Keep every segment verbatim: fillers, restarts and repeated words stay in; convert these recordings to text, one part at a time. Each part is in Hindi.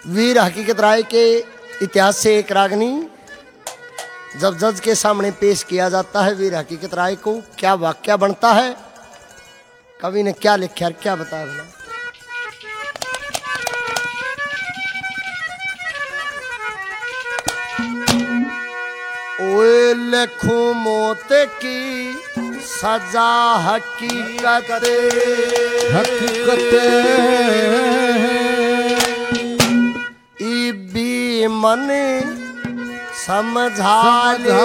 वीर हकीकत राय के इतिहास से एक रागनी जब जज के सामने पेश किया जाता है वीर हकीकत राय को, क्या वाक्या बनता है, कवि ने क्या लिखा है, क्या बताया भला। ओए लखों मौत की सजा हकीकत हकीकत इबी मन समझा ले,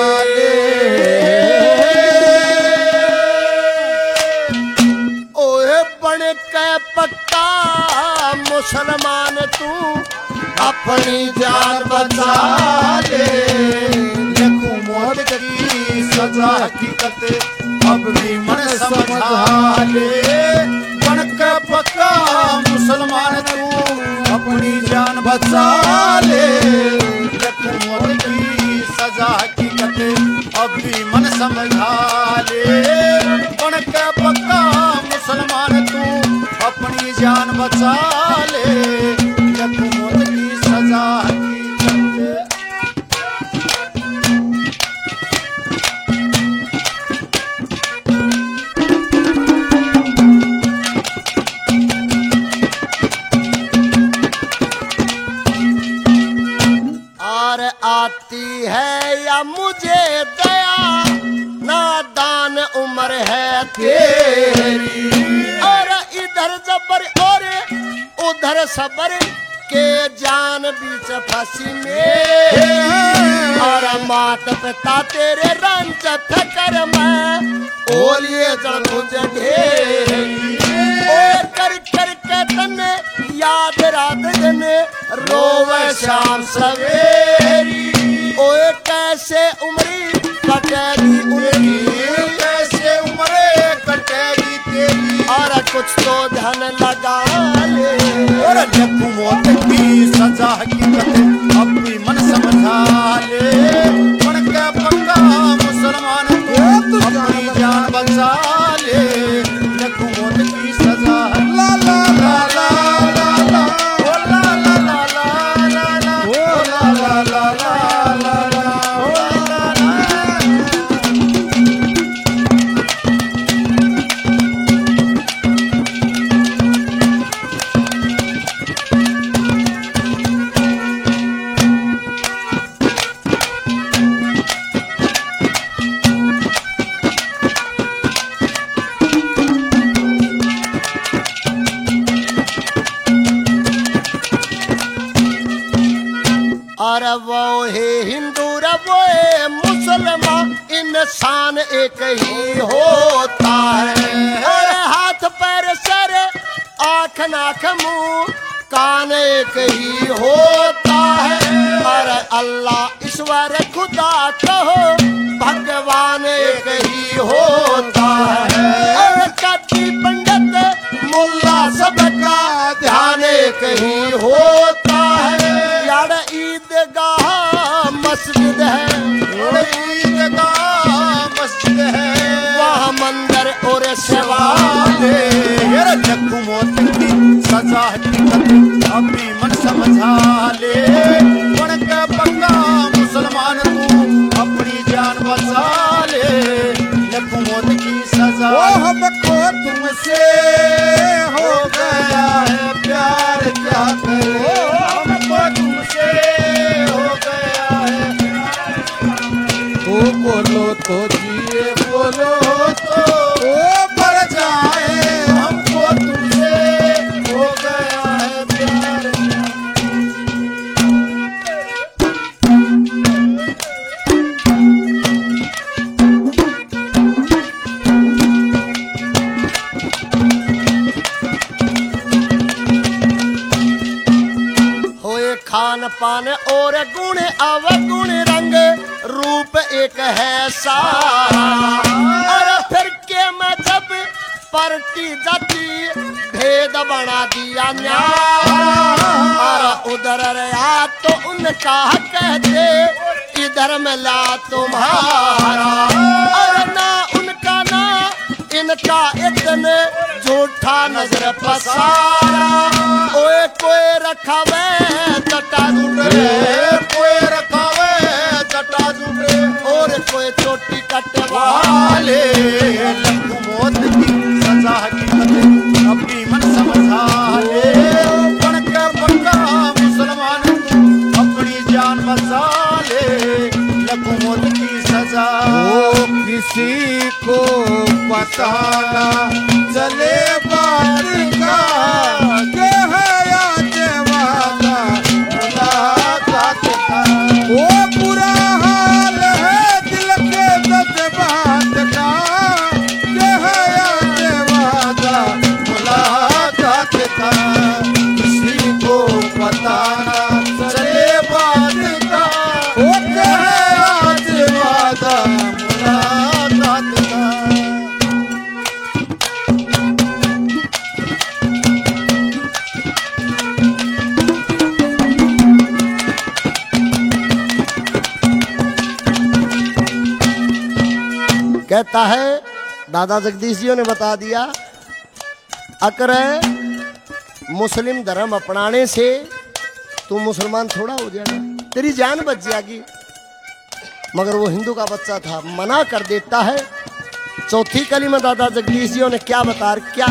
ओए बन के पक्का मुसलमान तू अपनी जान बचा ले। लखों मौत की सजा हकीकत अब भी मन समझा ले। बन के पक्का मुसलमान तू अपनी जान बचा ले। लखों मौत की सजा हकीकत अब भी मन समझा ले। बन के पक्का मुसलमान तू अपनी जान बचा ले। लखों मौत की सजा हकीकत आती है या मुझे दया, नादान उम्र है तेरी, और इधर जबर और उधर सबर के जान बीच फांसी में, और मात पिता तेरे रंज कर मैं ओलिए चढ़ तुझे ढेरी। ओ कर कर के तने याद रात दिन रोवे शाम सवेरी। ओए कैसे उम्री कटेगी उनकी, कैसे उम्रें कटेगी तेरी, और कुछ तो ध्यान लगा ले। और लखों मौत की सजा हकीकत अब भी मन समझा ले। बन के पक्का मुसलमान तू अपनी जान बचा ले। लखों मौत की सजा ला ला ला ला ला ला ओ ला ला ला ला ला ला ओ ला ला ला ला ला ला ओ ला ला। और वो है हिंदू वो है मुसलमान, इंसान एक ही होता है। और हाथ पैर सर आँख नाक मुंह कान एक ही होता है। और अल्लाह ईश्वर खुदा कहो भगवान एक ही होता है। और कति पंडित मुल्ला सबका ध्यान एक ही होता है। यार ईदगाह मस्जिद है, ईदगाह मस्जिद है, वहाँ मंदिर और सेवा दे। लखों मौत की सजा हकीकत अब भी मन समझा ले। बन के पक्का मुसलमान तू अपनी जान बचा ले। लखों मौत की सजा वो हमको तुमसे हो गया है प्यार, क्या करे हमको तुमसे हो गया है। तो बोलो तो जिए, बोलो तो मर जाए, हमको तुमसे हो गया है प्यार। होए खान पान और गुण अवगुण रंग रूप एक है सारा। और फिर के मजहब परटी जाती भेद बना दिया न्यारा। और उधर रहा तो उनका कहते, इधर मिला तुम्हारा। और ना उनका ना इनका इतने झूठा नजर पसारा। ओए कोई रखा वे किसी को पता ना चले बात का के है आज वादा मुलाकात का। वो बुरा हाल है दिल के जज्बात का के है आज वादा मुलाकात का। किसी को पता ना चले बात का वो के है आज वादा मुलाकात का। कहता है दादा जगदीश जी ने बता दिया, अकर मुस्लिम धर्म अपनाने से तू मुसलमान थोड़ा हो जाएगा, तेरी जान बच जाएगी। मगर वो हिंदू का बच्चा था, मना कर देता है। चौथी कली में दादा जगदीश जी ने क्या बता क्या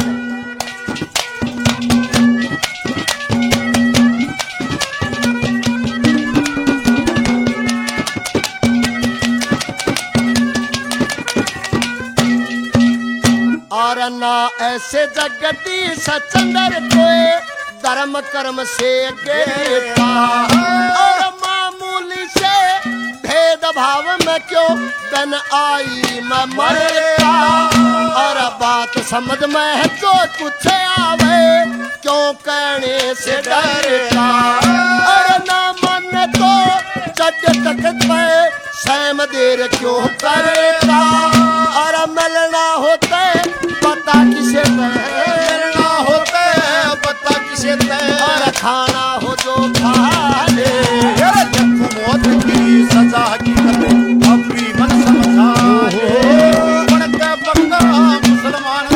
और ना ऐसे जगती सचंदर कोई धर्म कर्म से गिरता और मामूली से भेदभाव में क्यों बन आई मैं मरता। और बात समझ में है जो कुछ आवे क्यों कहने से डरता। और ना मन तो जज तक में सहम देर क्यों करता। और मिलना होते पता किसे मिलना होते पता किसे और खाना हो जो खा ले। मौत की सजा की अब भी मन समझा ले। मुसलमान